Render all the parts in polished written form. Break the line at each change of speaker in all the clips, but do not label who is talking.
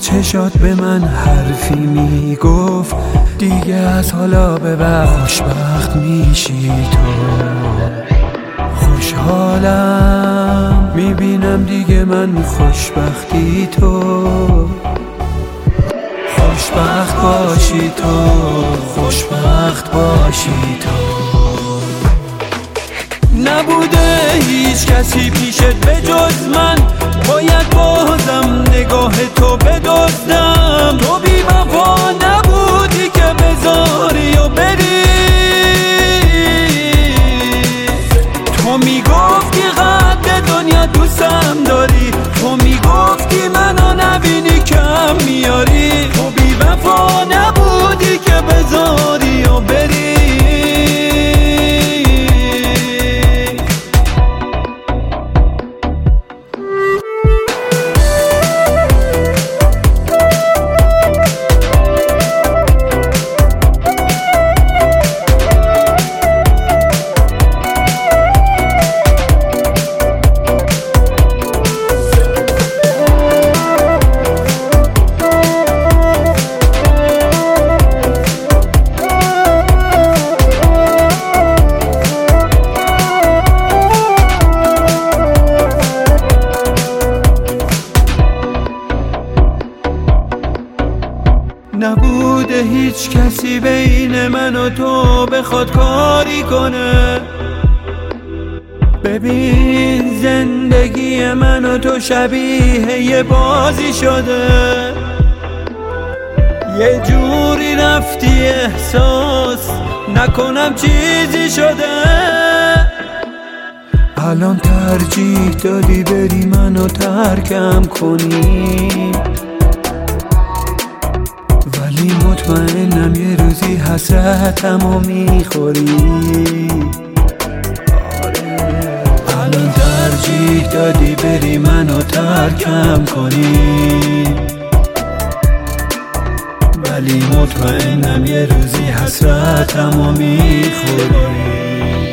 چشات به من حرفی میگفت دیگه از حالا به بعد خوشبخت میشی تو. خوشحالم میبینم دیگه من خوشبختی تو. خوشبخت باشی تو، خوشبخت باشی تو. نبوده هیچ کسی پیشت به جز من، باید بازم نگاه تو بدزدم. تو بی وفا نبودی که بذاری و بری. تو میگفتی قد دنیا دوستم داری، تو میگفتی منو نبینی کم میاری. تو بی وفا نبودی که بذاری و بری. نبوده هیچ کسی بین من و تو بخواد کاری کنه. ببین زندگی من و تو شبیه یه بازی شده. یه جوری رفتی احساس نکنم چیزی شده. الان ترجیح دادی بری منو ترکم کنی، ولی مطمئنم یه روزی حسرتمو میخوری. الان ترجیح دادی بری منو ترکم کنی، ولی مطمئنم یه روزی حسرتمو میخوری.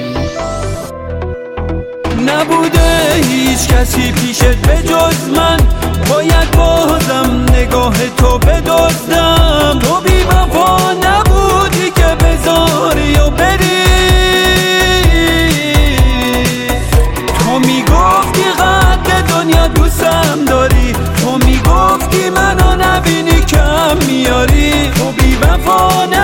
نبوده هیچ کسی پیشت به جز من، باید بازم نگاه تو بدزدم. تو بی وفا نبودی که بذاری و بری. تو میگفتی قد دنیا دوستم داری، تو میگفتی منو نبینی کم میاری. تو بی وفا